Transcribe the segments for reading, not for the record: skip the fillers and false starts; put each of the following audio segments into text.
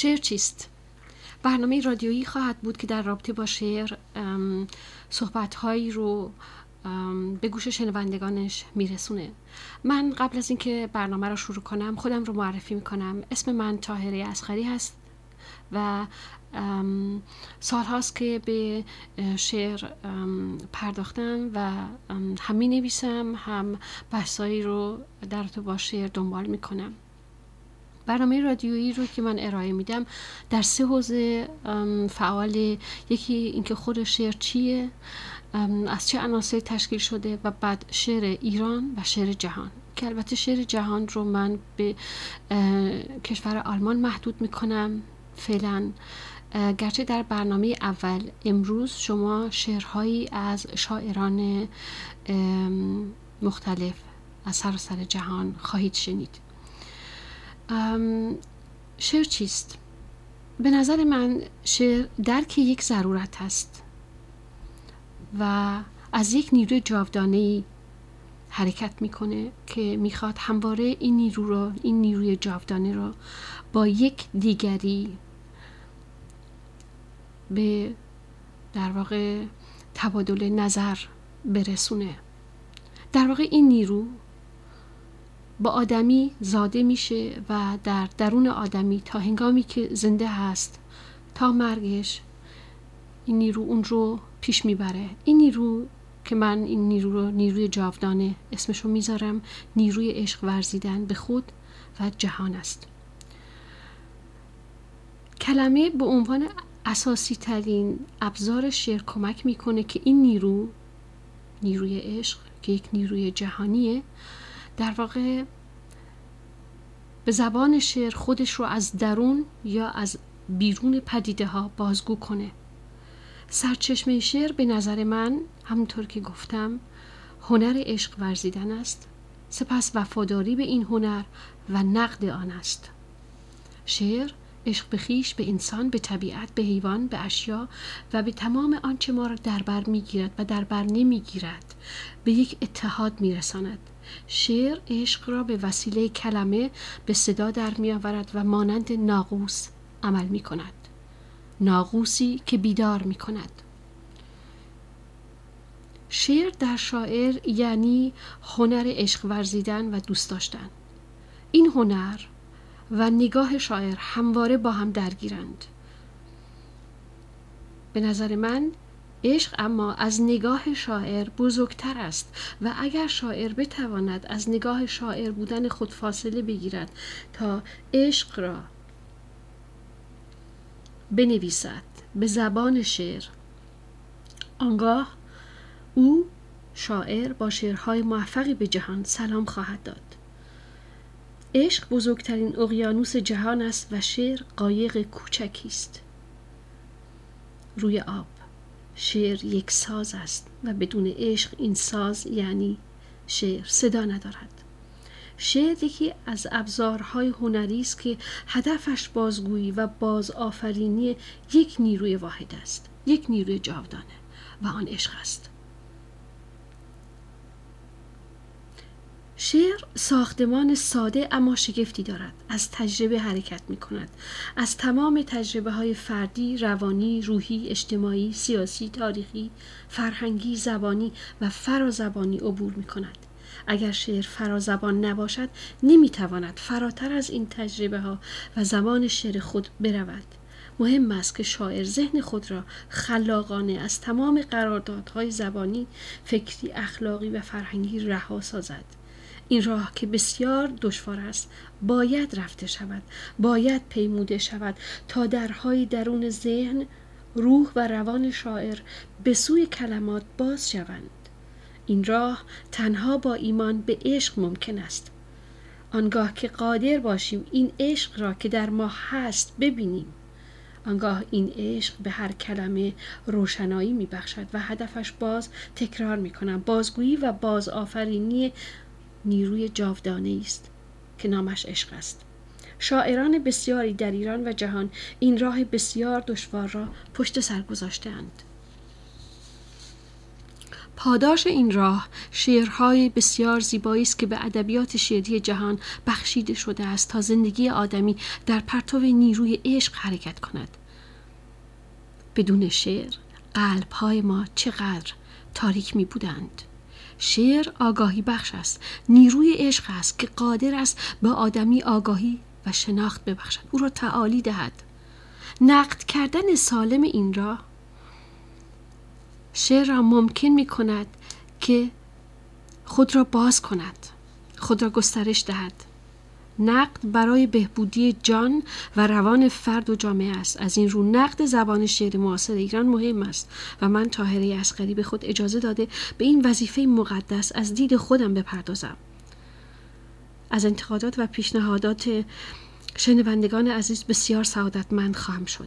شعر چیست؟ برنامه رادیویی خواهد بود که در رابطه با شعر صحبت‌هایی رو به گوش شنوندگانش میرسونه. من قبل از اینکه برنامه رو شروع کنم خودم رو معرفی میکنم. اسم من طاهره اصغری هست و سال هاست که به شعر پرداختم و هم می نویسم هم بحثایی رو در رابطه با شعر دنبال میکنم. برنامه رادیویی رو که من ارائه میدم در 3 حوزه فعال. یکی اینکه خود شعر چیه، از چه عناصری تشکیل شده، و بعد شعر ایران و شعر جهان، که البته شعر جهان رو من به کشور آلمان محدود میکنم فعلا، گرچه در برنامه اول امروز شما شعرهایی از شاعران مختلف از سراسر جهان خواهید شنید. شعر چیست؟ به نظر من شعر درک یک ضرورت است و از یک نیروی جاودانه‌ای حرکت میکنه که میخواد همواره این نیروی جاودانه رو با یک دیگری به در واقع تبادل نظر برسونه. در واقع این نیرو با آدمی زاده میشه و در درون آدمی تا هنگامی که زنده هست تا مرگش این نیرو اون رو پیش میبره. این نیرو که من این نیرو رو نیروی جاودانه اسمشو میذارم، نیروی عشق ورزیدن به خود و جهان است. کلمه به عنوان اساسی ترین ابزار شعر کمک میکنه که این نیروی عشق که یک نیروی جهانیه در واقع به زبان شعر خودش رو از درون یا از بیرون پدیده ها بازگو کنه. سرچشمه شعر به نظر من همونطور که گفتم هنر عشق ورزیدن است، سپس وفاداری به این هنر و نقد آن است. شعر عشق به خویش، به انسان، به طبیعت، به حیوان، به اشیا و به تمام آنچه ما را در بر میگیرد و در بر نمیگیرد به یک اتحاد میرساند. شعر عشق را به وسیله کلمه به صدا در میآورد و مانند ناقوس عمل میکند، ناقوسی که بیدار میکند. شعر در شاعر یعنی هنر عشق ورزیدن و دوست داشتن. این هنر و نگاه شاعر همواره با هم درگیرند. به نظر من عشق اما از نگاه شاعر بزرگتر است و اگر شاعر بتواند از نگاه شاعر بودن خود فاصله بگیرد تا عشق را بنویسد به زبان شعر، آنگاه او شاعر با شعرهای موفقی به جهان سلام خواهد داد. عشق بزرگترین اقیانوس جهان است و شعر قایق کوچکی است روی آب. شعر یک ساز است و بدون عشق این ساز یعنی شعر صدا ندارد. شعر یکی از ابزارهای هنری است که هدفش بازگویی و بازآفرینی یک نیروی واحد است، یک نیروی جاودانه و آن عشق است. شعر ساختمان ساده اما شگفتی دارد. از تجربه حرکت می کند. از تمام تجربه های فردی، روانی، روحی، اجتماعی، سیاسی، تاریخی، فرهنگی، زبانی و فرازبانی عبور می کند. اگر شعر فرازبان نباشد نمی تواند فراتر از این تجربه ها و زمان شعر خود برود. مهم است که شاعر ذهن خود را خلاقانه از تمام قراردادهای زبانی، فکری، اخلاقی و فرهنگی رها سازد. این راه که بسیار دشوار است باید رفته شود، باید پیموده شود تا درهای درون ذهن، روح و روان شاعر به سوی کلمات باز شوند. این راه تنها با ایمان به عشق ممکن است. آنگاه که قادر باشیم این عشق را که در ما هست ببینیم، آنگاه این عشق به هر کلمه روشنایی می بخشد و هدفش باز تکرار می کنم بازگویی و بازآفرینی نیروی جاودانه است که نامش عشق است. شاعران بسیاری در ایران و جهان این راه بسیار دشوار را پشت سر گذاشته‌اند. پاداش این راه شعرهای بسیار زیبایی است که به ادبیات شعری جهان بخشیده شده است تا زندگی آدمی در پرتو نیروی عشق حرکت کند. بدون شعر قلب‌های ما چقدر تاریک می بودند. شعر آگاهی بخش است، نیروی عشق است که قادر است به آدمی آگاهی و شناخت ببخشد، او را تعالی دهد. نقد کردن سالم این راه شعر را ممکن می کند که خود را باز کند، خود را گسترش دهد. نقد برای بهبودی جان و روان فرد و جامعه است. از این رو نقد زبان شعر معاصر ایران مهم است و من طاهره اصغری به خود اجازه داده به این وظیفه مقدس از دید خودم بپردازم. از انتقادات و پیشنهادات شنوندگان عزیز بسیار سعادتمند خواهم شد.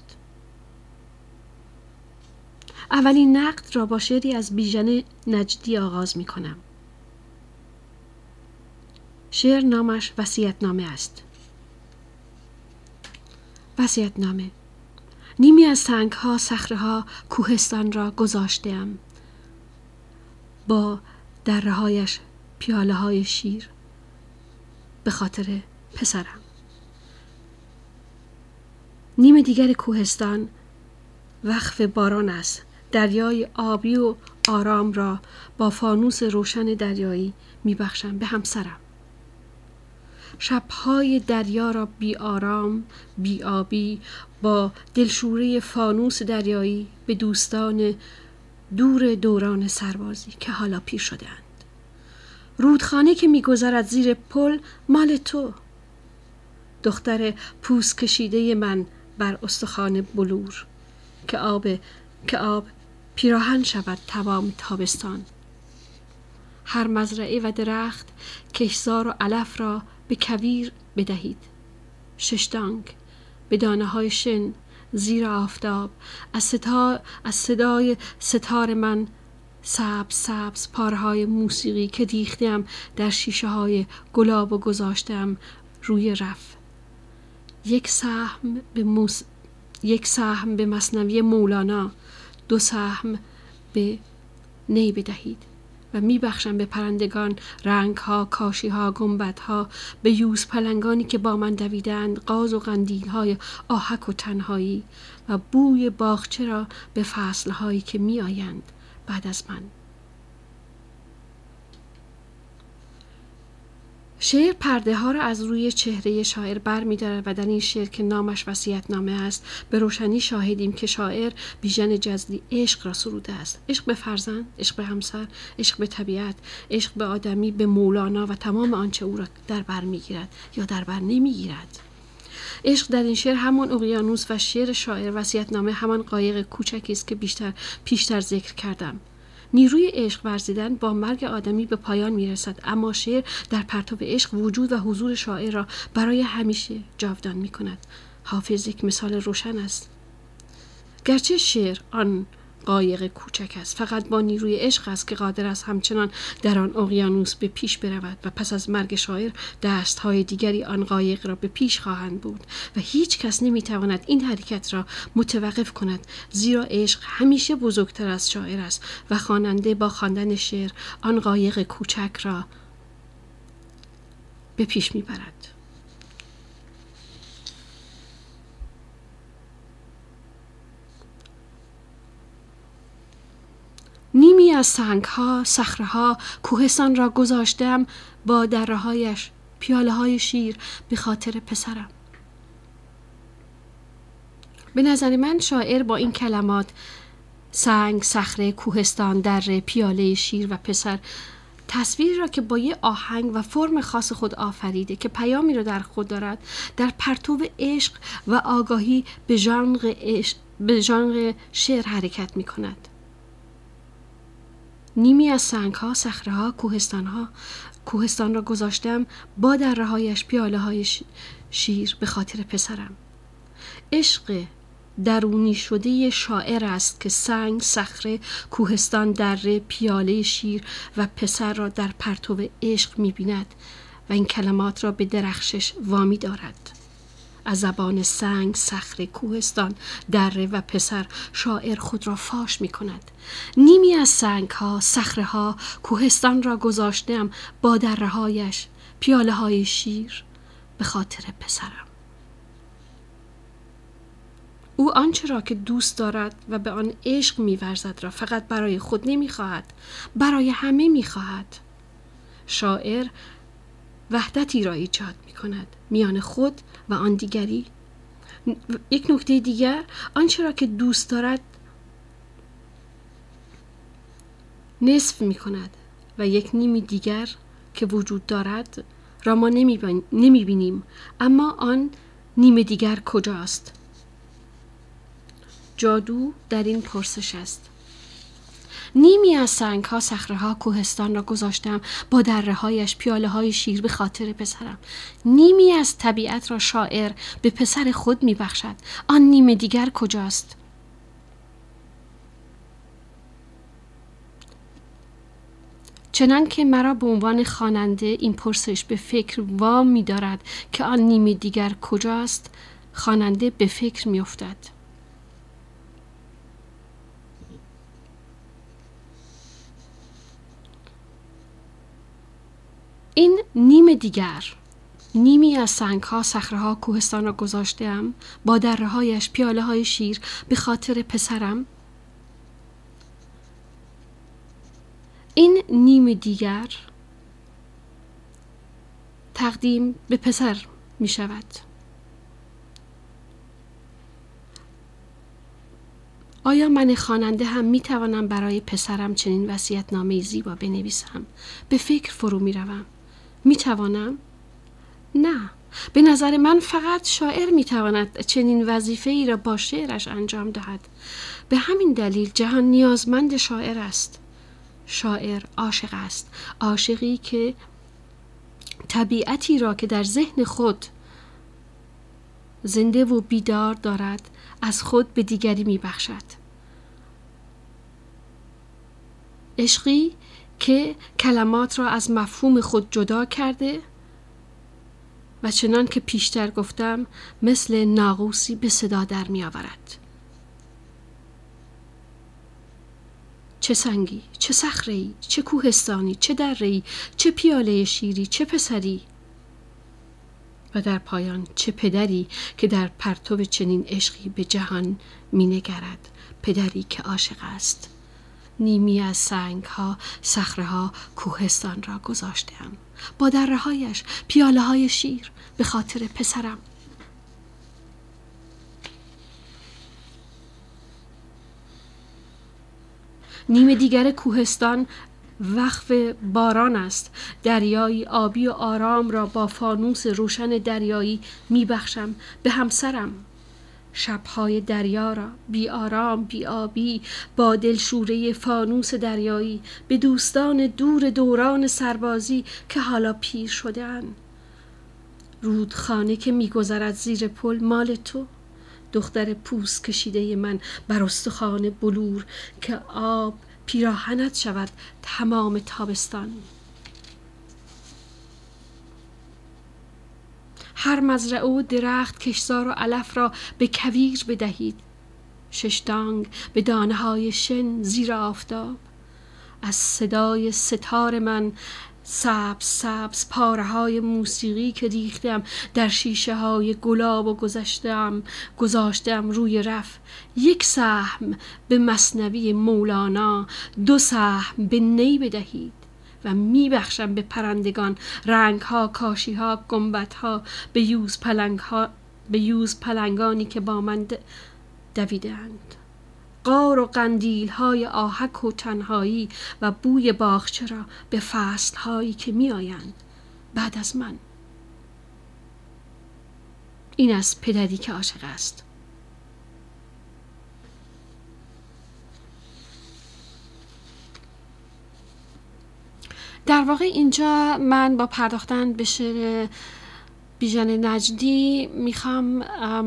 اولین نقد را با شعری از بیژن نجدی آغاز می کنم. شعر نامش وصیت‌نامه است. وصیت‌نامه. نیمی از سنگ‌ها، صخره‌ها، کوهستان را گذاشته‌ام. با دره‌هایش پیاله‌های شیر به خاطر پسرم. نیم دیگر کوهستان وقف باران است. دریای آبی و آرام را با فانوس روشن دریایی می‌بخشم به همسرم. شب‌های دریا را بی آرام، بی آبی با دلشوره فانوس دریایی به دوستان دور دوران سربازی که حالا پیر شده‌اند. رودخانه که می‌گذرد زیر پل مال تو. دختر پوست کشیده من بر استخوان بلور که آب پیراهن شود تمام تابستان. هر مزرعه و درخت کشزار و علف را به کویر بدهید. ششدانگ به دانه های شن زیر آفتاب از صدای ستار من سبز پارهای موسیقی که دیختم در شیشه های گلاب و گذاشتم روی رف. یک سهم به مثنوی مولانا، 2 سهم به نی بدهید و میبخشم به پرندگان رنگها، کاشیها، گنبدها، به یوز پلنگانی که با من دویدند، غاز و قندیلهای آهک و تنهایی و بوی باغچه را به فصلهایی که می آیند بعد از من. شعر پرده ها را از روی چهره شاعر بر می دارد و در این شعر که نامش وصیت‌نامه است به روشنی شاهدیم که شاعر بیژن جزلی عشق را سروده است. عشق به فرزند، عشق به همسر، عشق به طبیعت، عشق به آدمی، به مولانا و تمام آنچه او را در بر می گیرد یا در بر نمی گیرد. عشق در این شعر همان اقیانوس و شعر شاعر وصیت‌نامه همان قایق کوچکی است که پیشتر ذکر کردم. نیروی عشق ورزیدن با مرگ آدمی به پایان میرسد، اما شعر در پرتو عشق وجود و حضور شاعر را برای همیشه جاودان می کند. حافظ یک مثال روشن است. گرچه شعر آن قایق کوچک است، فقط با نیروی عشق است که قادر است همچنان در آن اقیانوس به پیش برود و پس از مرگ شاعر دستهای دیگری آن قایق را به پیش خواهند بود و هیچ کس نمیتواند این حرکت را متوقف کند، زیرا عشق همیشه بزرگتر از شاعر است و خواننده با خواندن شعر آن قایق کوچک را به پیش میبرد. نیمی از سنگ‌ها، صخره‌ها، کوهستان را گذاشتم با دره‌هایش پیاله‌های شیر به خاطر پسرم. به نظر من شاعر با این کلمات سنگ، صخره، کوهستان، دره، پیاله شیر و پسر تصویری را که با یه آهنگ و فرم خاص خود آفریده که پیامی را در خود دارد در پرتو عشق و آگاهی به ژانر شعر حرکت می کند. نیمی از سنگ‌ها، صخره‌ها، کوهستان را گذاشتم با دره‌هایش پیاله‌های شیر به خاطر پسرم. عشق درونی شده شاعر است که سنگ، صخره، کوهستان، دره، پیاله شیر و پسر را در پرتو عشق می‌بیند و این کلمات را به درخشش وامی دارد. از زبان سنگ، صخره، کوهستان، دره و پسر شاعر خود را فاش می کند. نیمی از سنگ ها، صخره ها، کوهستان را گذاشتم با دره هایش، پیاله های شیر به خاطر پسرم. او آنچه را که دوست دارد و به آن عشق می‌ورزد را فقط برای خود نمی‌خواهد، برای همه می‌خواهد. شاعر وحدتی را ایجاد می‌کند میان خود و آن دیگری. یک نکته دیگر، آنچه را که دوست دارد نصف می‌کند و یک نیمی دیگر که وجود دارد را ما نمی‌بینیم، اما آن نیم دیگر کجاست؟ جادو در این پرسش است. نیمی از سنگ ها، صخره ها، کوهستان را گذاشتم با دره هایش، پیاله های شیر به خاطر پسرم. نیمی از طبیعت را شاعر به پسر خود می بخشد. آن نیم دیگر کجاست؟ چنان که مرا به عنوان خواننده این پرسش به فکر وام می دارد که آن نیم دیگر کجاست، خواننده به فکر می افتد. این نیم دیگر، نیمی از سنگ ها، صخره ها، کوهستان را گذاشتم با دره هایش، پیاله های شیر به خاطر پسرم. این نیم دیگر تقدیم به پسر می شود. آیا من خواننده هم می توانم برای پسرم چنین وصیت‌نامه‌ای زیبا بنویسم؟ به فکر فرو می روم. می توانم؟ نه. به نظر من فقط شاعر می تواند چنین وظیفه‌ای را با شعرش انجام دهد. به همین دلیل جهان نیازمند شاعر است. شاعر عاشق است. عاشقی که طبیعتی را که در ذهن خود زنده و بیدار دارد از خود به دیگری می بخشد. عشقی که کلمات را از مفهوم خود جدا کرده و چنان که پیشتر گفتم مثل ناقوسی به صدا در می آورد. چه سنگی، چه صخره‌ای، چه کوهستانی، چه دره‌ای، چه پیاله شیری، چه پسری و در پایان چه پدری که در پرتو چنین عشقی به جهان می نگرد. پدری که عاشق است. نیمی از سنگ ها، صخره ها، کوهستان را گذاشتم با دره هایش، پیاله های شیر به خاطر پسرم. نیم دیگر کوهستان وقف باران است. دریایی آبی و آرام را با فانوس روشن دریایی می بخشم به همسرم. شبهای دریا را بی آرام، بی آبی، با دلشوره فانوس دریایی به دوستان دور دوران سربازی که حالا پیر شده‌اند. رودخانه که می‌گذرد زیر پل مال تو، دختر پوست کشیده من بر استخوان بلور که آب پیراهنت شود تمام تابستان. هر مزرعه و درخت، کشتزار و علف را به کویر بدهید. ششدانگ به دانه های شن زیر آفتاب. از صدای ستار من سبز سبز پاره های موسیقی که ریختم در شیشه های گلاب و گذاشتم روی رف. یک سهم به مثنوی مولانا، 2 سهم به نی بدهید و میبخشم به پرندگان رنگ ها، کاشی ها، گنبد ها، به یوز پلنگانی که با من دویدند. غار و قندیل های آهک و تنهایی و بوی باغچه را به فصل هایی که می آیند بعد از من. این از پدری که عاشق است. در واقع اینجا من با پرداختن به شعر بیژن نجدی میخوام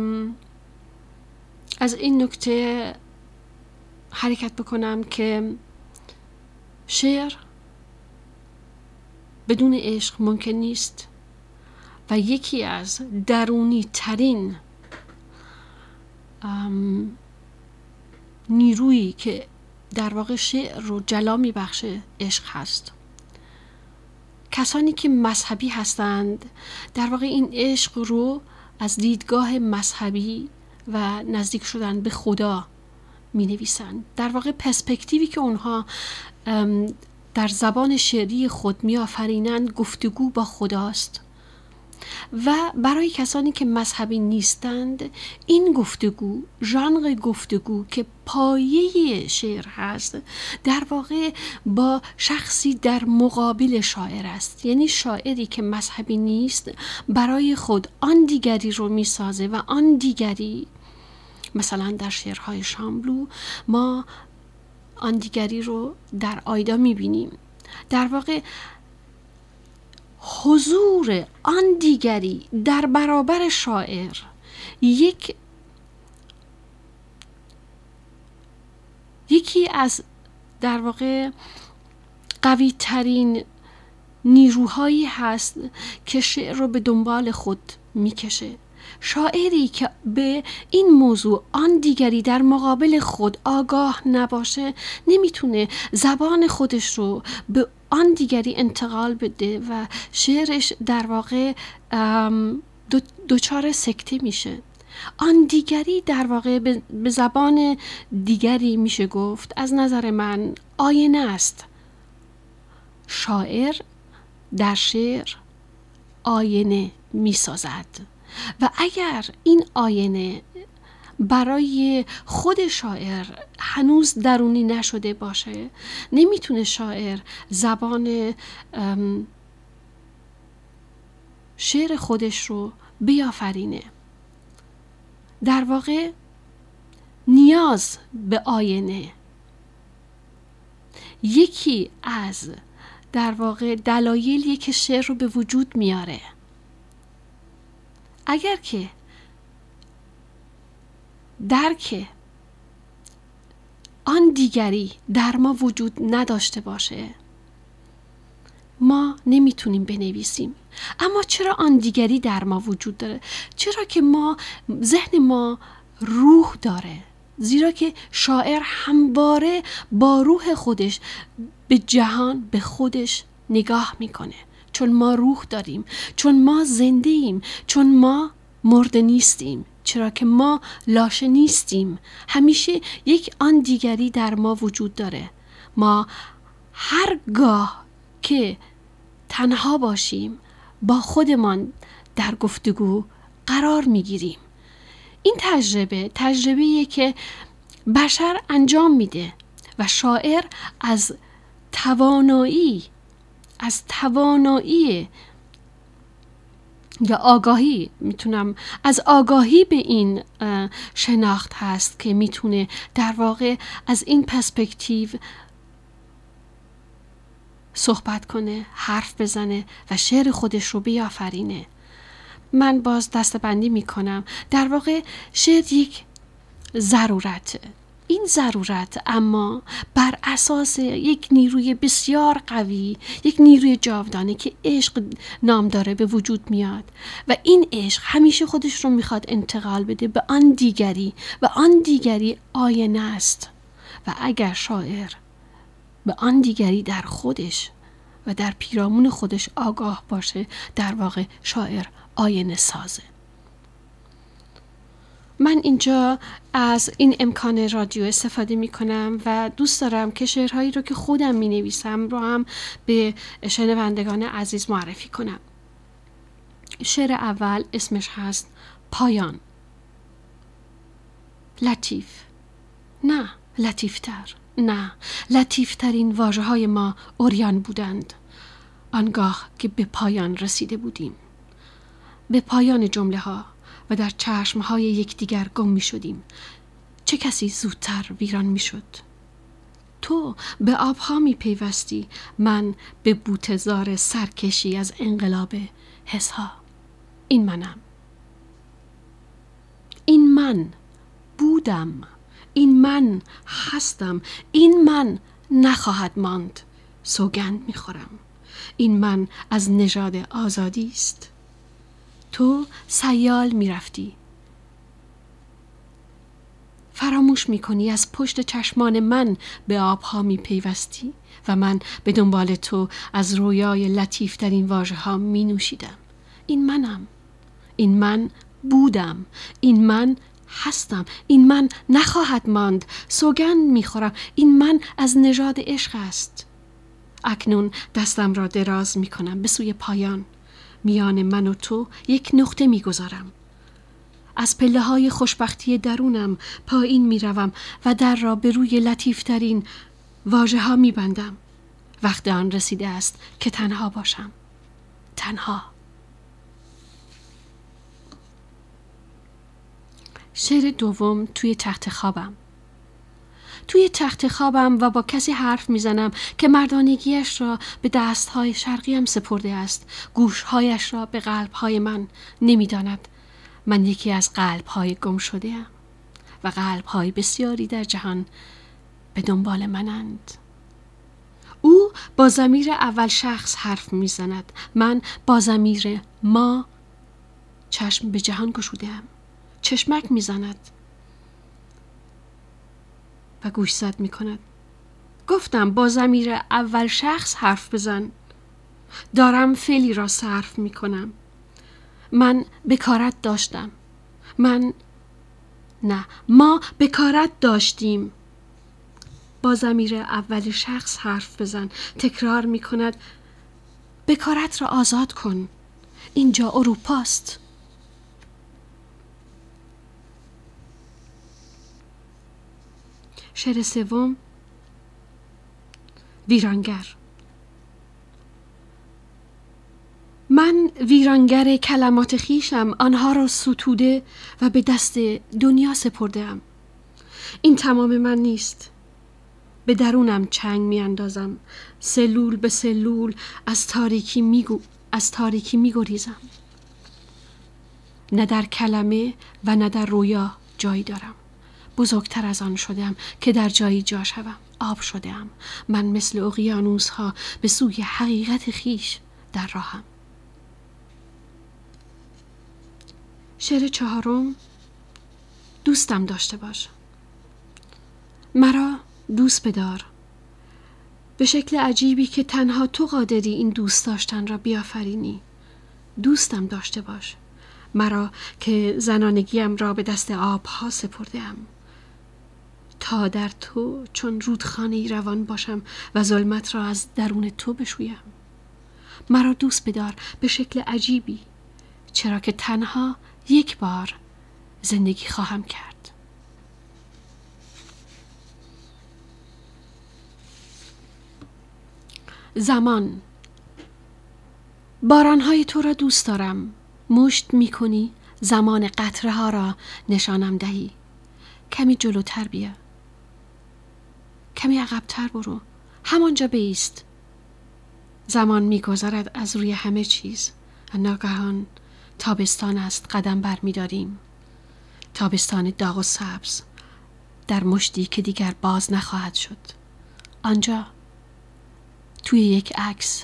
از این نکته حرکت بکنم که شعر بدون عشق ممکن نیست. و یکی از درونی ترین نیرویی که در واقع شعر رو جلا میبخشه عشق هست. کسانی که مذهبی هستند در واقع این عشق رو از دیدگاه مذهبی و نزدیک شدن به خدا می نویسند. در واقع پرسپکتیوی که اونها در زبان شعری خود می آفرینند گفتگو با خداست. و برای کسانی که مذهبی نیستند این گفتگو، ژانر گفتگو که پایه شعر هست، در واقع با شخصی در مقابل شاعر است. یعنی شاعری که مذهبی نیست برای خود آن دیگری رو می سازه و آن دیگری، مثلا در شعرهای شاملو ما آن دیگری رو در آیدا می بینیم. در واقع حضور آن دیگری در برابر شاعر یکی از در واقع قوی ترین نیروهایی هست که شعر رو به دنبال خود میکشه. شاعری که به این موضوع آن دیگری در مقابل خود آگاه نباشه نمیتونه زبان خودش رو به آن دیگری انتقال بده و شعرش در واقع دچار سکته میشه. آن دیگری در واقع به زبان دیگری میشه گفت از نظر من آینه است. شاعر در شعر آینه میسازد و اگر این آینه برای خود شاعر هنوز درونی نشده باشه نمیتونه شاعر زبان شعر خودش رو بیافرینه. در واقع نیاز به آینه یکی از در واقع دلایلیه که شعر رو به وجود میاره. اگر که درک آن دیگری در ما وجود نداشته باشه ما نمیتونیم بنویسیم. اما چرا آن دیگری در ما وجود داره؟ چرا که ذهن ما روح داره. زیرا که شاعر همواره با روح خودش به جهان، به خودش نگاه میکنه. چون ما روح داریم، چون ما زنده ایم، چون ما مرده نیستیم، چرا که ما لاشه نیستیم. همیشه یک آن دیگری در ما وجود داره. ما هرگاه که تنها باشیم با خودمان در گفتگو قرار میگیریم. این تجربه‌ایه که بشر انجام میده و شاعر از توانایی یا آگاهی، میتونم از آگاهی به این شناخت هست که میتونه در واقع از این پرسپکتیو صحبت کنه، حرف بزنه و شعر خودش رو بیافرینه. من باز دسته‌بندی میکنم. در واقع شعر یک ضرورت. این ضرورت اما بر اساس یک نیروی بسیار قوی، یک نیروی جاودانه که عشق نام داره به وجود میاد و این عشق همیشه خودش رو میخواد انتقال بده به آن دیگری و آن دیگری آینه است. و اگر شاعر به آن دیگری در خودش و در پیرامون خودش آگاه باشه در واقع شاعر آینه سازه. من اینجا از این امکان رادیو استفاده می کنم و دوست دارم که شعرهایی رو که خودم می نویسم رو هم به شنوندگان عزیز معرفی کنم. شعر اول اسمش هست پایان. لطیف، نه لطیفتر، نه لطیفترین واژه های ما عریان بودند آنگاه که به پایان رسیده بودیم. به پایان جمله ها و در چشمهای یکدیگر گم می شدیم. چه کسی زودتر ویران می شد؟ تو به آبها می پیوستی، من به بوتزار سرکشی از انقلاب حسها. این منم. این من بودم. این من هستم. این من نخواهد ماند. سوگند می خورم. این من از نژاد آزادی است. تو سیال میرفتی. فراموش میکنی از پشت چشمان من به آبها میپیوستی و من به دنبال تو از رویای لطیف ترین واژه ها می نوشیدم. این منم. این من بودم. این من هستم. این من نخواهد ماند. سوگند میخورم. این من از نژاد عشق است. اکنون دستم را دراز میکنم به سوی پایان. میان من و تو یک نقطه میگذارم. از پله های خوشبختی درونم پایین میروم و در را به روی لطیفترین واژه ها میبندم. وقت آن رسیده است که تنها باشم. تنها. شعر دوم توی تخت خوابم. توی تخت خوابم و با کسی حرف میزنم که مردانگیش را به دستهای شرقیم سپرده است. گوشهایش را به قلبهای من نمیداند. من یکی از قلبهای گم شده ام و قلبهای بسیاری در جهان به دنبال منند. او با ضمیر اول شخص حرف میزند. من با ضمیر ما. چشم به جهان گشوده ام. چشمک میزند و گوشزد میکند. گفتم با ضمیر اول شخص حرف بزن. دارم فعلی را صرف میکنم. من بکارت داشتم. ما بکارت داشتیم. با ضمیر اول شخص حرف بزن. تکرار میکند. بکارت را آزاد کن. اینجا اروپاست. شعر سوم. ویرانگر. من ویرانگر کلمات خیشم. آنها را ستوده و به دست دنیا سپرده‌ام. این تمام من نیست. به درونم چنگ می اندازم. سلول به سلول از تاریکی می گریزم. نه در کلمه و نه در رویا جایی دارم. بزرگتر از آن شدم که در جایی جا شوم. آب شدم. من مثل اقیانوس ها به سوی حقیقت خیش در راهم. شعر چهارم. دوستم داشته باش. مرا دوست بدار. به شکل عجیبی که تنها تو قادری این دوست داشتن را بیافرینی. دوستم داشته باش. مرا که زنانگیم را به دست آبها سپرده‌ام تا در تو چون رودخانه‌ای روان باشم و ظلمت را از درون تو بشویم. مرا دوست بدار به شکل عجیبی، چرا که تنها یک بار زندگی خواهم کرد. زمان. بارانهای تو را دوست دارم. مشت میکنی زمان قطره ها را نشانم دهی. کمی جلوتر بیا. کمی عقب‌تر برو. همانجا بایست. زمان میگذرد از روی همه چیز. ناگهان تابستان است. قدم بر می‌داریم. تابستان داغ و سبز در مشتی که دیگر باز نخواهد شد. آنجا توی یک عکس.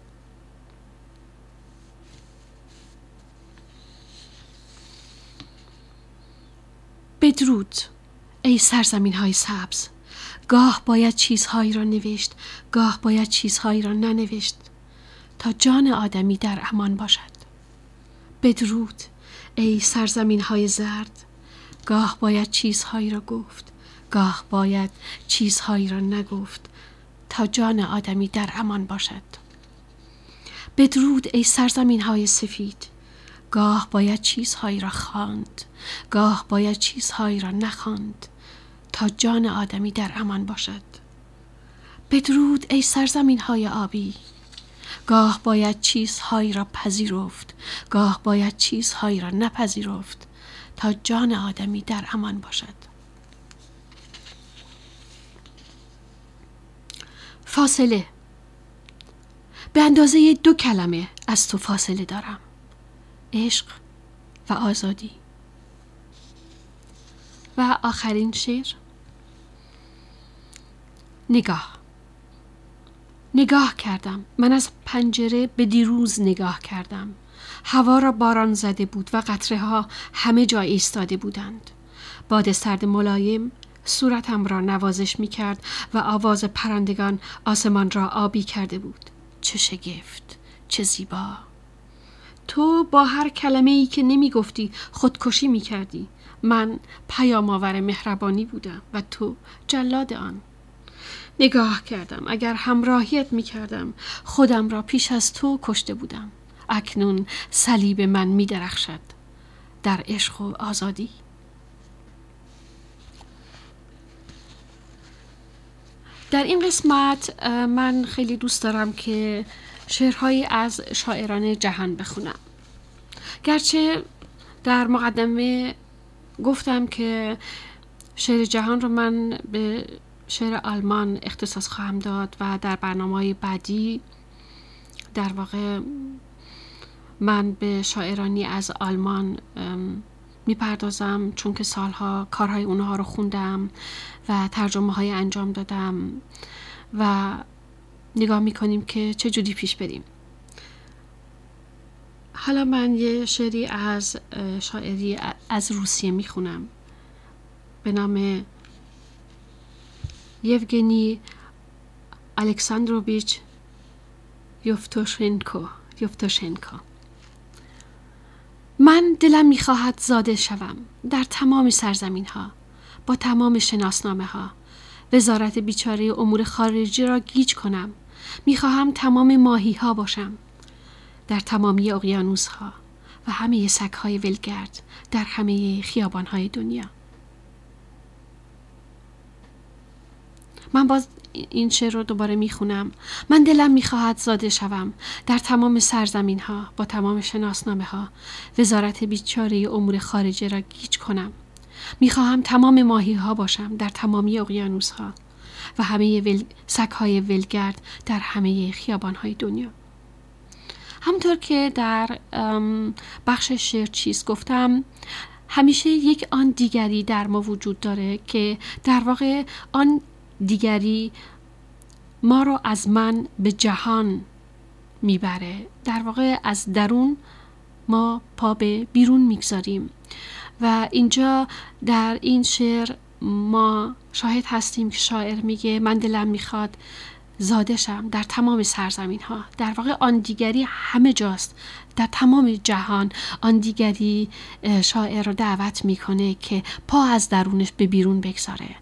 بدرود ای سرزمین های سبز. گاه باید چیزهایی را نوشت، گاه باید چیزهایی را ننوشت تا جان آدمی در امان باشد. بدرود ای سرزمین های زرد. گاه باید چیزهایی را گفت، گاه باید چیزهایی را نگفت تا جان آدمی در امان باشد. بدرود ای سرزمین های سفید. گاه باید چیزهایی را خواند، گاه باید چیزهایی را نخواند تا جان آدمی در امان باشد. بدرود ای سرزمین های آبی. گاه باید چیزهایی را پذیرفت، گاه باید چیزهایی را نپذیرفت تا جان آدمی در امان باشد. فاصله. به اندازه 2 کلمه از تو فاصله دارم. عشق و آزادی. و آخرین شعر. نگاه کردم. من از پنجره به دیروز نگاه کردم. هوا را باران زده بود و قطره ها همه جا ایستاده بودند. باد سرد ملایم صورتم را نوازش می کرد و آواز پرندگان آسمان را آبی کرده بود. چه شگفت، چه زیبا. تو با هر کلمه ای که نمی گفتی خودکشی می کردی. من پیام آور مهربانی بودم و تو جلاد آن. نگاه کردم. اگر همراهیت می کردم خودم را پیش از تو کشته بودم. اکنون صلیب من می درخشد در عشق و آزادی. در این قسمت من خیلی دوست دارم که شعرهایی از شاعران جهان بخونم. گرچه در مقدمه گفتم که شعر جهان رو من به شعر آلمان اختصاص خواهم داد و در برنامه‌های بعدی در واقع من به شاعرانی از آلمان میپردازم، چون که سالها کارهای اونها رو خوندم و ترجمه های انجام دادم و نگاه میکنیم که چه جوری پیش بریم. حالا من یه شعری از شاعری از روسیه میخونم به نام یوگنی الکساندروویچ یوفتوشنکو. من دلم میخواهد زاده شوم در تمام سرزمین ها، با تمام شناسنامه ها. وزارت بیچاره امور خارجی را گیج کنم. میخواهم تمام ماهی ها باشم در تمامی اقیانوس ها و همه سگ های ولگرد در همه خیابان های دنیا. من باز این شعر رو دوباره میخونم. من دلم میخواهد زاده شوم در تمام سرزمین ها، با تمام شناسنامه ها. وزارت بیچاره امور خارجه را گیج کنم. میخواهم تمام ماهی ها باشم در تمامی اقیانوس ها و همه سگ های ولگرد در همه خیابان های دنیا. همطور که در بخش شعر چیز گفتم، همیشه یک آن دیگری در ما وجود داره که در واقع آن دیگری ما رو از من به جهان میبره. در واقع از درون ما پا به بیرون میگذاریم و اینجا در این شعر ما شاهد هستیم که شاعر میگه من دلم میخواد زاده شم در تمام سرزمین ها. در واقع آن دیگری همه جاست، در تمام جهان. آن دیگری شاعر رو دعوت میکنه که پا از درونش به بیرون بگذاره.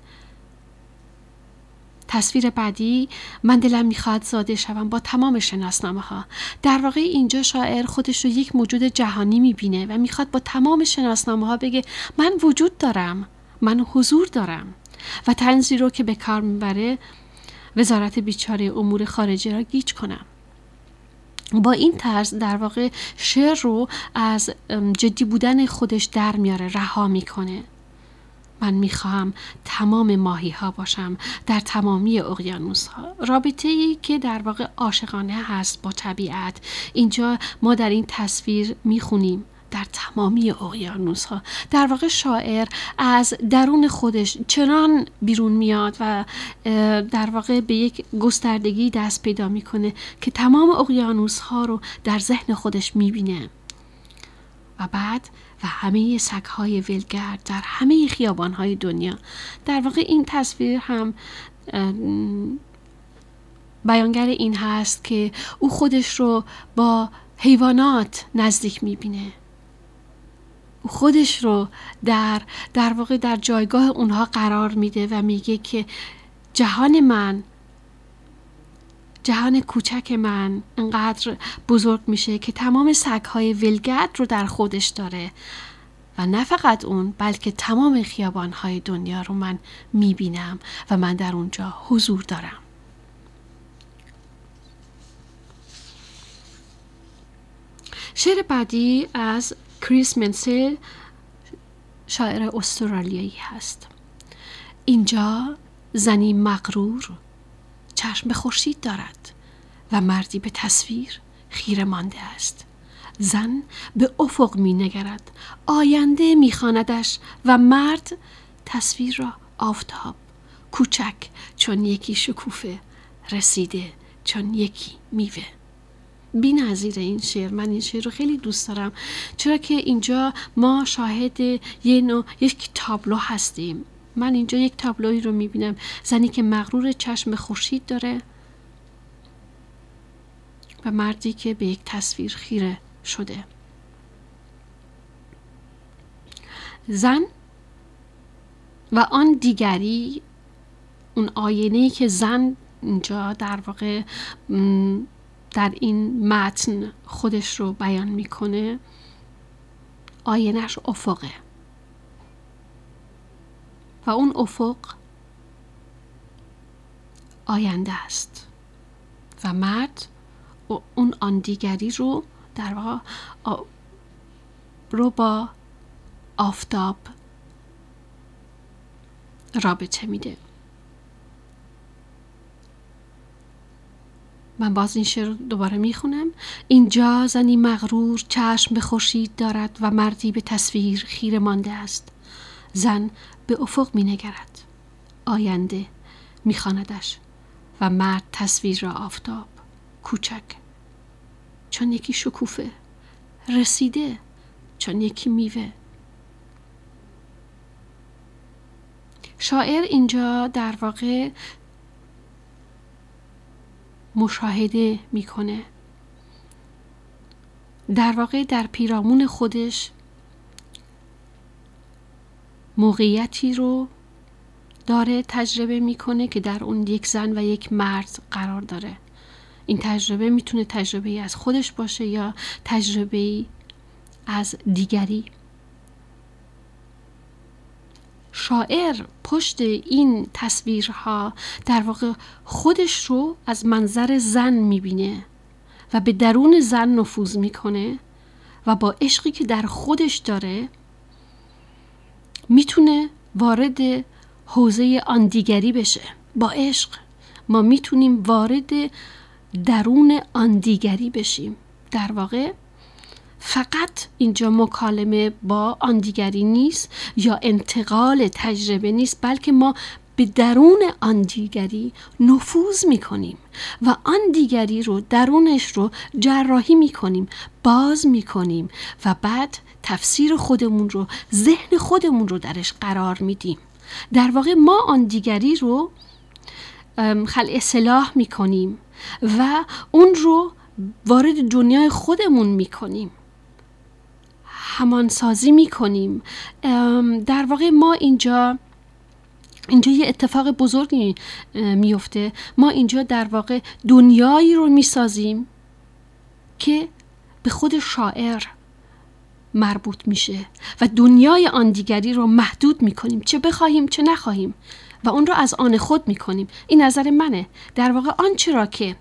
تصویر بعدی، من دلم میخواد زاده شوم با تمام شناسنامه ها. در واقع اینجا شاعر خودش رو یک موجود جهانی میبینه و میخواد با تمام شناسنامه ها بگه من وجود دارم، من حضور دارم. و طنزی رو که به کار میبره، وزارت بیچاره امور خارجه را گیج کنم. با این طرز در واقع شعر رو از جدی بودن خودش در میاره، رها میکنه. من میخواهم تمام ماهی ها باشم در تمامی اقیانوس ها. رابطه ای که در واقع عاشقانه هست با طبیعت. اینجا ما در این تصویر میخونیم در تمامی اقیانوس ها. در واقع شاعر از درون خودش چنان بیرون میاد و در واقع به یک گستردگی دست پیدا میکنه که تمام اقیانوس ها رو در ذهن خودش میبینه. و بعد و همه سگ‌های ولگرد در همه خیابان‌های دنیا. در واقع این تصویر هم بیانگر این هست که او خودش رو با حیوانات نزدیک می‌بینه. او خودش رو در واقع در جایگاه اونها قرار میده و میگه که جهان کوچک من انقدر بزرگ میشه که تمام سگ‌های ولگرد رو در خودش داره و نه فقط اون، بلکه تمام خیابان‌های دنیا رو من میبینم و من در اونجا حضور دارم. شعر بعدی از کریس منسل، شاعر استرالیایی هست. اینجا زنی مغرور چشم به خورشید دارد و مردی به تصویر خیره مانده است. زن به افق می نگرد، آینده می خواندش و مرد تصویر را آفتاب، کوچک چون یکی شکوفه، رسیده چون یکی میوه. بی‌نظیر این شعر. من این شعر رو خیلی دوست دارم، چرا که اینجا ما شاهد یک تابلو هستیم. من اینجا یک تابلویی رو میبینم، زنی که مغرور چشم خورشید داره و مردی که به یک تصویر خیره شده. زن و آن دیگری، اون آینه‌ای که زن اینجا در واقع در این متن خودش رو بیان میکنه، آینه‌اش افقه و اون افق آینده است و مرد اون آن دیگری رو در واقع رو با آفتاب رابطه میده. من باز این شعر رو دوباره میخونم. اینجا زنی مغرور چشم به خورشید دارد و مردی به تصویر خیره مانده است. زن به افق مینگرد، آینده میخواندش و مرد تصویر را آفتاب، کوچک چون یکی شکوفه، رسیده چون یکی میوه. شاعر اینجا در واقع مشاهده میکنه، در واقع در پیرامون خودش موقعیتی رو داره تجربه میکنه که در اون یک زن و یک مرد قرار داره. این تجربه میتونه تجربه‌ای از خودش باشه یا تجربه‌ای از دیگری. شاعر پشت این تصویرها در واقع خودش رو از منظر زن میبینه و به درون زن نفوذ میکنه و با عشقی که در خودش داره میتونه وارد حوزه آن دیگری بشه. با عشق ما میتونیم وارد درون آن دیگری بشیم. در واقع فقط اینجا مکالمه با آن دیگری نیست یا انتقال تجربه نیست، بلکه ما به درون آن دیگری نفوذ میکنیم و آن دیگری رو درونش رو جراحی میکنیم، باز میکنیم و بعد تفسیر خودمون رو، ذهن خودمون رو درش قرار میدیم. در واقع ما آن دیگری رو خلع اصلاح میکنیم و اون رو وارد دنیای خودمون میکنیم، همانسازی میکنیم. در واقع ما اینجا یه اتفاق بزرگی میفته. ما اینجا در واقع دنیایی رو میسازیم که به خود شاعر مربوط میشه و دنیای آن دیگری رو محدود میکنیم، چه بخواهیم چه نخواهیم، و اون رو از آن خود میکنیم. این نظر منه. در واقع آنچه را که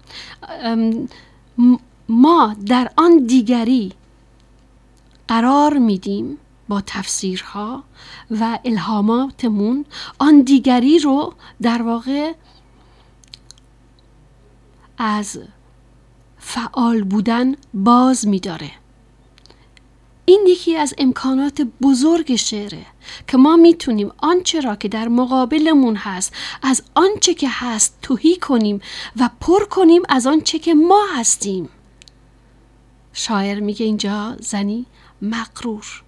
ما در آن دیگری قرار میدیم با تفسیرها و الهاماتمون، آن دیگری رو در واقع از فعال بودن باز میداره. این یکی از امکانات بزرگ شعره که ما میتونیم آنچه را که در مقابلمون هست از آنچه که هست تهی کنیم و پر کنیم از آنچه که ما هستیم. شاعر میگه اینجا زنی مغرور.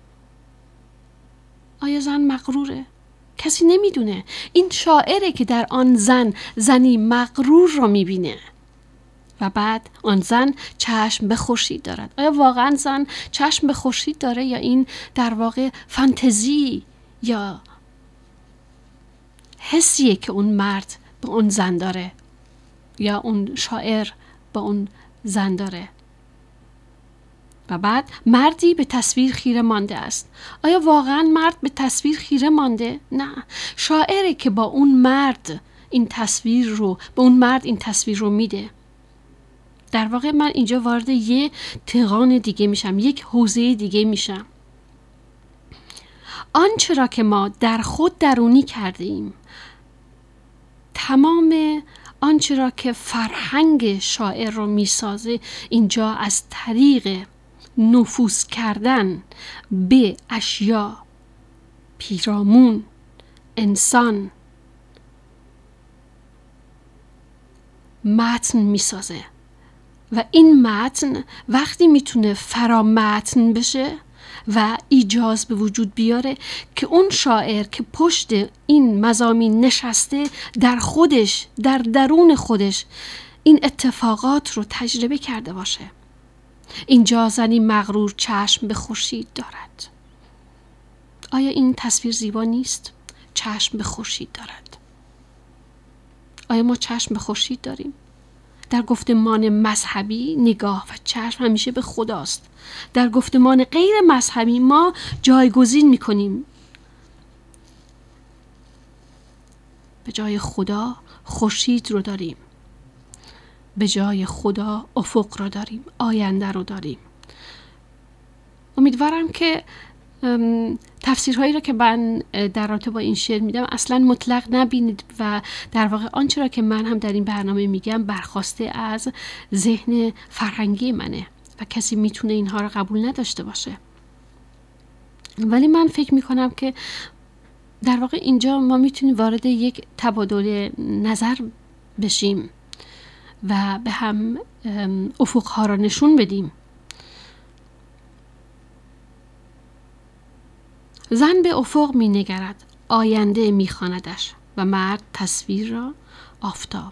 آیا زن مغروره؟ کسی نمیدونه. این شاعره که در آن زنی مغرور رو میبینه و بعد آن زن چشم به خورشید دارد. آیا واقعا زن چشم به خورشید داره یا این در واقع فانتزی یا حسیه که اون مرد به اون زن داره یا اون شاعر به اون زن داره؟ و بعد مردی به تصویر خیره مانده است. آیا واقعا مرد به تصویر خیره مانده؟ نه. شاعره که با اون مرد این تصویر رو میده. در واقع من اینجا وارد یه تقان دیگه میشم، یک حوزه دیگه میشم. آنچه را که ما در خود درونی کرده ایم، تمام آنچه را که فرهنگ شاعر رو میسازه اینجا از طریق نفوذ کردن به اشیا، پیرامون، انسان، متن میسازه. و این متن وقتی میتونه فرامتن بشه و ایجاز به وجود بیاره که اون شاعر که پشت این مضامین نشسته در خودش، در درون خودش این اتفاقات رو تجربه کرده باشه. اینجا زنی مغرور چشم به خورشید دارد. آیا این تصویر زیبا نیست؟ چشم به خورشید دارد. آیا ما چشم به خورشید داریم؟ در گفتمان مذهبی نگاه و چشم همیشه به خداست. در گفتمان غیر مذهبی ما جایگزین میکنیم. به جای خدا خورشید رو داریم. به جای خدا افق رو داریم. آینده رو داریم. امیدوارم که تفسیرهایی را که من در رابطه با این شعر میدم اصلا مطلق نبینید و در واقع آنچه را که من هم در این برنامه میگم برخواسته از ذهن فرهنگی منه و کسی میتونه اینها را قبول نداشته باشه. ولی من فکر میکنم که در واقع اینجا ما میتونیم وارد یک تبادل نظر بشیم و به هم افقها را نشون بدیم. زن به افق می نگرد، آینده می خواندش و مرد تصویر را آفتاب.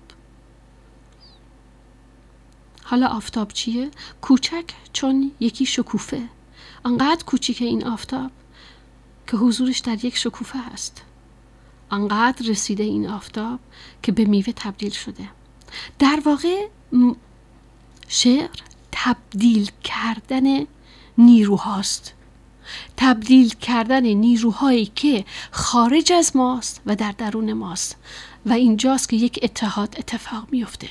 حالا آفتاب چیه؟ کوچک چون یکی شکوفه. انقدر کوچیک این آفتاب که حضورش در یک شکوفه هست. انقدر رسیده این آفتاب که به میوه تبدیل شده. در واقع شعر تبدیل کردن نیروهاست. تبدیل کردن نیروهایی که خارج از ماست و در درون ماست و اینجاست که یک اتحاد اتفاق میفته.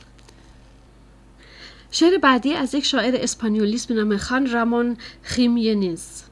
شعر بعدی از یک شاعر اسپانیولیست به نام خان رامون خیمینز.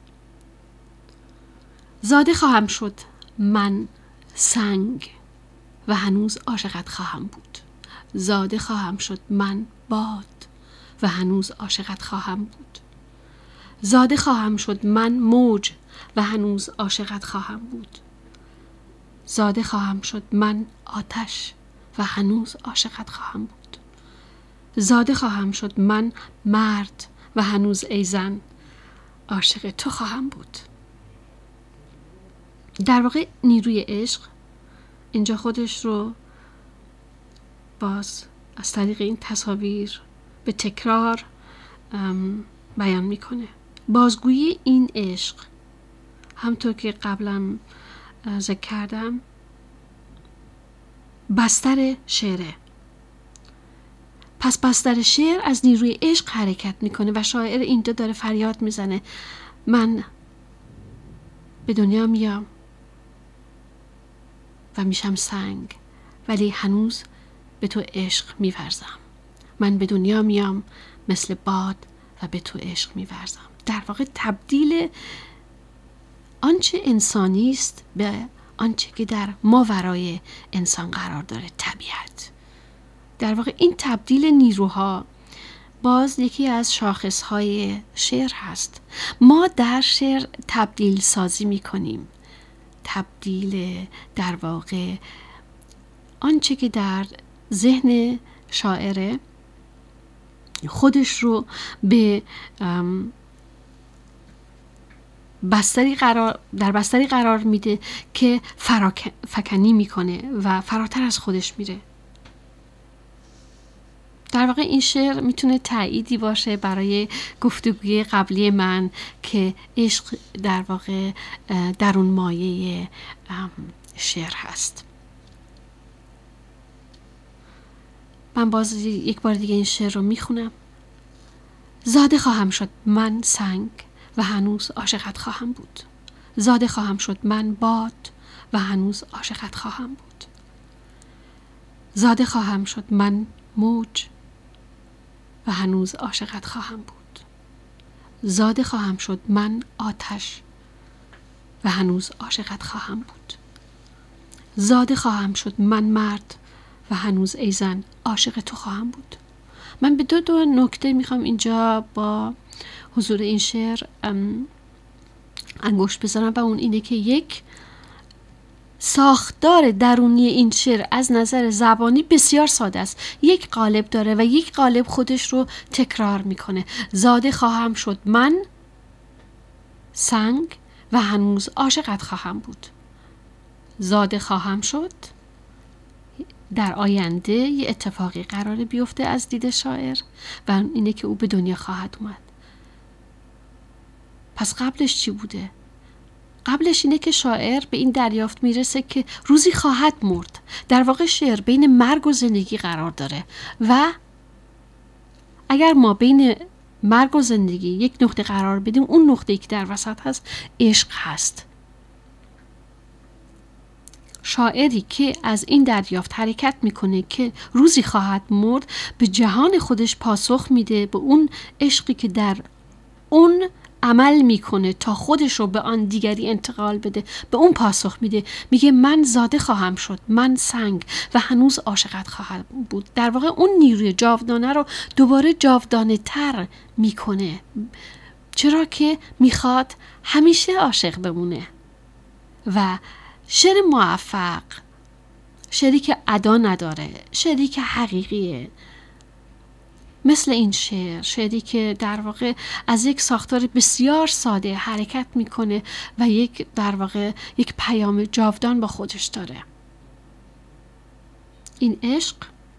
زاده خواهم شد من سنگ و هنوز عاشقت خواهم بود. زاده خواهم شد من باد و هنوز عاشقت خواهم بود. زاده خواهم شد من موج و هنوز عاشقت خواهم بود. زاده خواهم شد من آتش و هنوز عاشقت خواهم بود. زاده خواهم شد من مرد و هنوز ای زن عاشق تو خواهم بود. در واقع نیروی عشق اینجا خودش رو باز از طریق این تصاویر به تکرار بیان میکنه. بازگویی این عشق همطور که قبلا ذکر کردم بستر شعره. پس بستر شعر از نیروی عشق حرکت میکنه و شاعر اینجا داره فریاد میزنه من به دنیا میام و میشم سنگ ولی هنوز به تو عشق میورزم. من به دنیا میام مثل باد و به تو عشق میورزم. در واقع تبدیل آنچه انسانی است به آنچه که در ماورای انسان قرار داره، طبیعت. در واقع این تبدیل نیروها باز یکی از شاخصهای شعر هست. ما در شعر تبدیل سازی میکنیم. تبدیل در واقع آنچه که در ذهن شاعر خودش رو به در بستری قرار میده که فکنی میکنه و فراتر از خودش میره. در واقع این شعر میتونه تأییدی باشه برای گفتگوی قبلی من که عشق در واقع درون مایه شعر هست. من باز یک بار دیگه این شعر رو میخونم. زاده خواهم شد من سنگ و هنوز عاشقت خواهم بود. زاده خواهم شد من باد و هنوز عاشقت خواهم بود. زاده خواهم شد من موج و هنوز عاشقت خواهم بود. زاده خواهم شد من آتش و هنوز عاشقت خواهم بود. زاده خواهم شد من مرد و هنوز ای زن عاشق تو خواهم بود. من به دو نکته میخوام اینجا با حضور این شعر انگشت بزنم و اون اینه که یک، ساختار درونی این شعر از نظر زبانی بسیار ساده است. یک قالب داره و یک قالب خودش رو تکرار میکنه. زاده خواهم شد من سنگ و هنوز عاشقت خواهم بود. زاده خواهم شد، در آینده یه اتفاقی قراره بیفته از دید شاعر و اینه که او به دنیا خواهد اومد. پس قبلش چی بوده؟ قبلش اینه که شاعر به این دریافت میرسه که روزی خواهد مرد. در واقع شعر بین مرگ و زندگی قرار داره و اگر ما بین مرگ و زندگی یک نقطه قرار بدیم، اون نقطه‌ای که در وسط هست عشق هست. شاعری که از این دریافت حرکت میکنه که روزی خواهد مرد، به جهان خودش پاسخ میده، به اون عشقی که در اون عمل میکنه تا خودش رو به آن دیگری انتقال بده، به اون پاسخ میده. میگه من زاده خواهم شد، من سنگ و هنوز عاشقت خواهم بود. در واقع اون نیروی جاودانه رو دوباره جاودانه تر میکنه، چرا که میخواد همیشه عاشق بمونه. و شعر موفق، شعری که ادا نداره، شعری که حقیقیه، مثل این شعری که در واقع از یک ساختار بسیار ساده حرکت میکنه و در واقع یک پیام جاودان با خودش داره. این عشق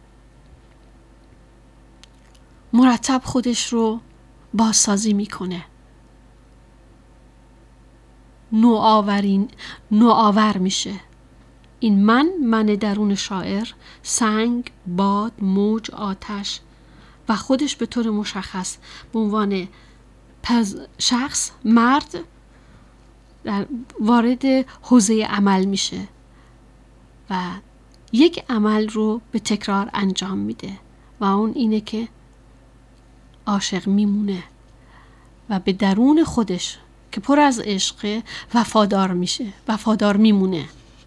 مرتب خودش رو بازسازی میکنه، نوآور میشه. این من درون شاعر، سنگ، باد، موج، آتش و خودش به طور مشخص به عنوان شخص، مرد، وارد حوزه عمل میشه و یک عمل رو به تکرار انجام میده و اون اینه که عاشق میمونه و به درون خودش که پر از عشق وفادار میشه، وفادار میمونه.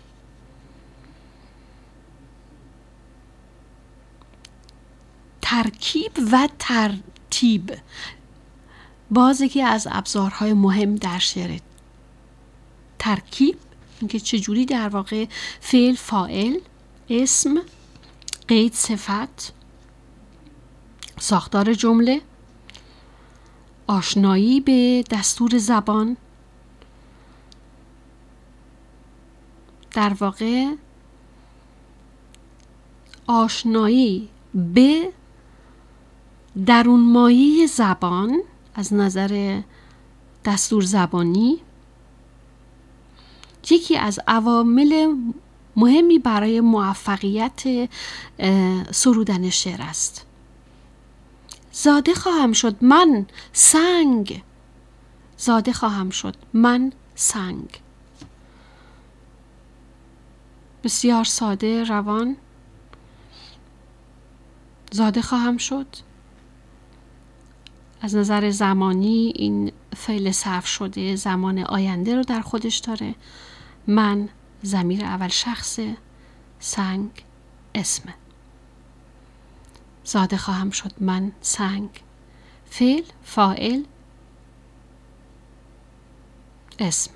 ترکیب و ترتیب باز یکی از ابزارهای مهم در شعر. ترکیب اینکه چجوری در واقع فعل، فاعل، اسم، قید، صفت، ساختار جمله، آشنایی به دستور زبان، در واقع آشنایی به درونمایه زبان از نظر دستور زبانی یکی از عوامل مهمی برای موفقیت سرودن شعر است. زاده خواهم شد من سنگ، زاده خواهم شد من سنگ. بسیار ساده، روان. زاده خواهم شد. از نظر زمانی این فعل صرف شده زمان آینده رو در خودش داره. من ضمیر اول شخصه، سنگ اسمه. زاده خواهم شد من سنگ، فعل، فاعل، اسم.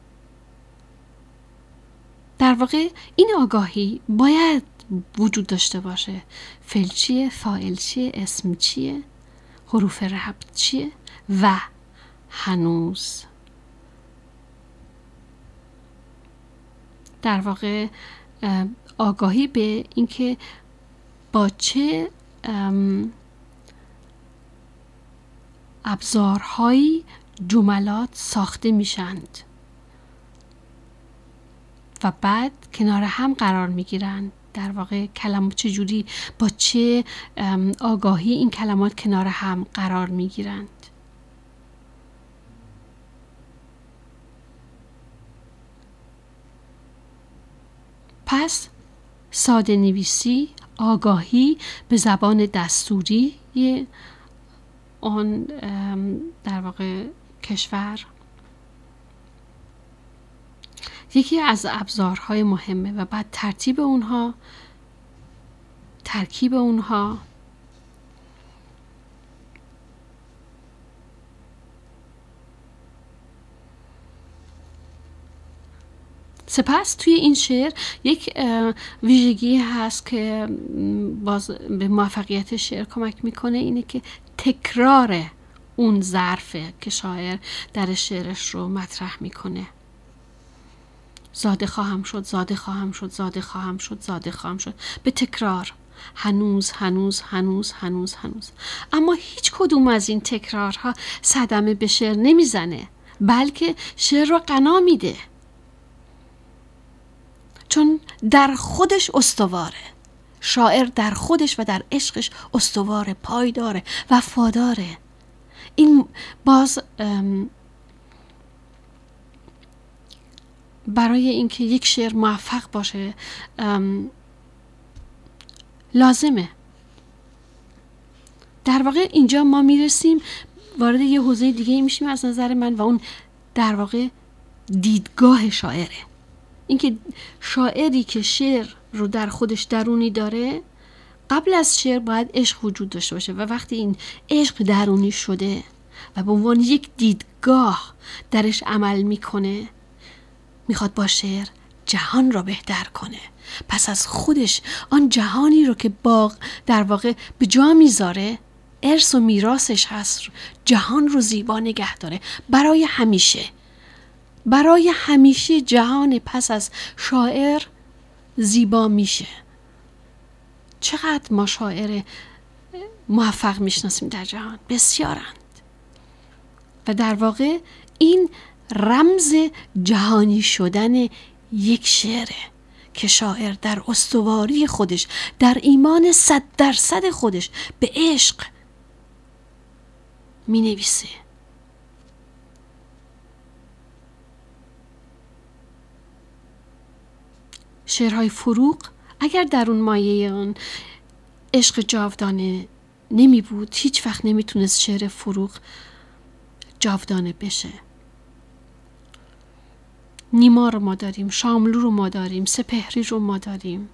در واقع این آگاهی باید وجود داشته باشه. فعل چیه؟ فاعل چیه؟ اسم چیه؟ حروف ربط چیه؟ و هنوز در واقع آگاهی به اینکه با چه ابزارهایی جملات ساخته میشند و بعد کنار هم قرار میگیرند. در واقع کلمات چجوری، با چه آگاهی این کلمات کنار هم قرار میگیرند. پس ساده نویسی، آگاهی به زبان دستوری آن در واقع کشور یکی از ابزارهای مهمه و بعد ترتیب اونها، ترکیب اونها، سپس توی این شعر یک ویژگی هست که باز به موفقیت شعر کمک میکنه، اینه که تکرار اون ظرفه که شاعر در شعرش رو مطرح میکنه. زاده خواهم شد، زاده خواهم شد، زاده خواهم شد، زاده خواهم شد، به تکرار، هنوز هنوز هنوز هنوز هنوز. اما هیچ کدوم از این تکرارها صدمه به شعر نمیزنه، بلکه شعر رو غنا میده، چون در خودش استواره. شاعر در خودش و در عشقش استواره، پایداره، وفاداره. این باز برای اینکه یک شعر موفق باشه لازمه. در واقع اینجا ما میرسیم وارد یه حوزه دیگه میشیم از نظر من، و اون در واقع دیدگاه شاعره. اینکه شاعری که شعر رو در خودش درونی داره، قبل از شعر باید عشق وجود داشته باشه، و وقتی این عشق درونی شده و به عنوان یک دیدگاه درش عمل میکنه، میخواد با شعر جهان را بهتر کنه. پس از خودش آن جهانی رو که در واقع به جا میذاره، ارث و میراثش هست، جهان رو زیبا نگه داره برای همیشه. برای همیشه جهان پس از شاعر زیبا میشه. چقدر ما شاعر موفق میشناسیم در جهان؟ بسیارند. و در واقع این رمز جهانی شدن یک شعره که شاعر در استواری خودش، در ایمان 100% خودش به عشق می نویسه. شعرهای فروغ اگر در اون مایه اون عشق جاودانه نمی بود، هیچ وقت نمی تونست شعر فروغ جاودانه بشه. نیما رو ما داریم، شاملو رو ما داریم، سپهری رو ما داریم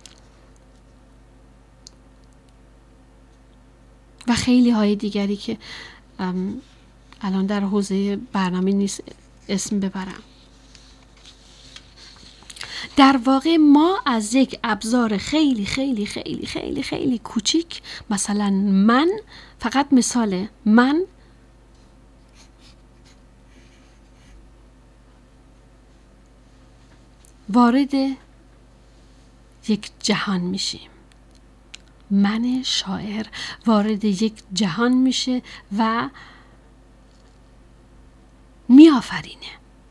و خیلی های دیگری که الان در حوزه برنامه نیست اسم ببرم. در واقع ما از یک ابزار خیلی خیلی خیلی خیلی خیلی کوچیک، مثلا من، فقط مثاله، من وارد یک جهان میشیم. من شاعر وارد یک جهان میشه و میآفرینه.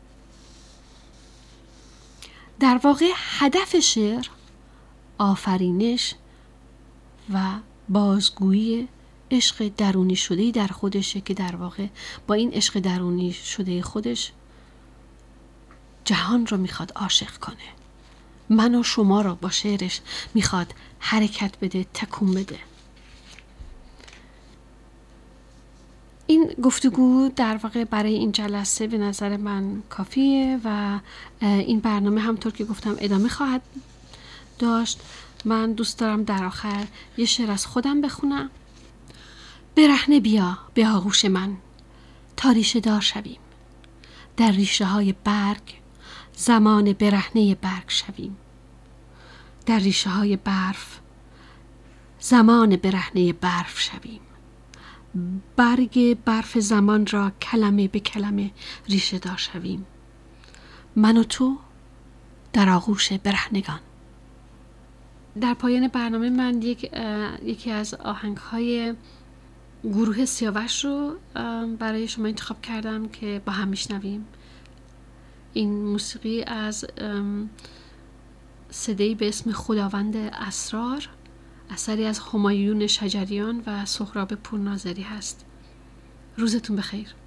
در واقع هدف شعر آفرینش و بازگویی عشق درونی شده‌ای در خودشه که در واقع با این عشق درونی شده خودش جهان رو میخواد عاشق کنه. من و شما رو با شعرش میخواد حرکت بده، تکون بده. این گفتگو در واقع برای این جلسه به نظر من کافیه و این برنامه همطور که گفتم ادامه خواهد داشت. من دوست دارم در آخر یه شعر از خودم بخونم. برهنه بیا به آغوش من تا ریشه دار شویم، در ریشه های برگ زمان برهنه برگ شویم، در ریشه های برف زمان برهنه برف شویم، برگ برف زمان را کلمه به کلمه ریشه دار شویم، من و تو در آغوش برهنگان. در پایان برنامه من یکی از آهنگ‌های گروه سیاوش رو برای شما انتخاب کردم که با هم میشنویم. این موسیقی از صدایی به اسم خداوند اسرار، اثری از همایون شجریان و سهراب پورناظری هست. روزتون بخیر.